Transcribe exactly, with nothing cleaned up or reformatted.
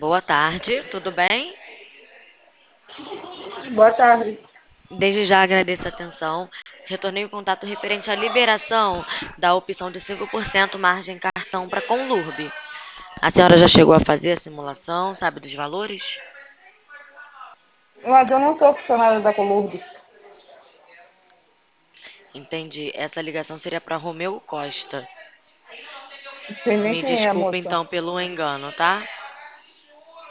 Boa tarde, tudo bem? Boa tarde. Desde já agradeço a atenção. Retornei o contato referente à liberação da opção de cinco por cento margem cartão para Conlurb. A senhora já chegou a fazer a simulação, sabe dos valores? Mas eu não sou funcionária da Colurb. Entendi. Essa ligação seria para Romeu Costa. Não sei nem Me quem é a desculpe moça. então pelo engano, tá?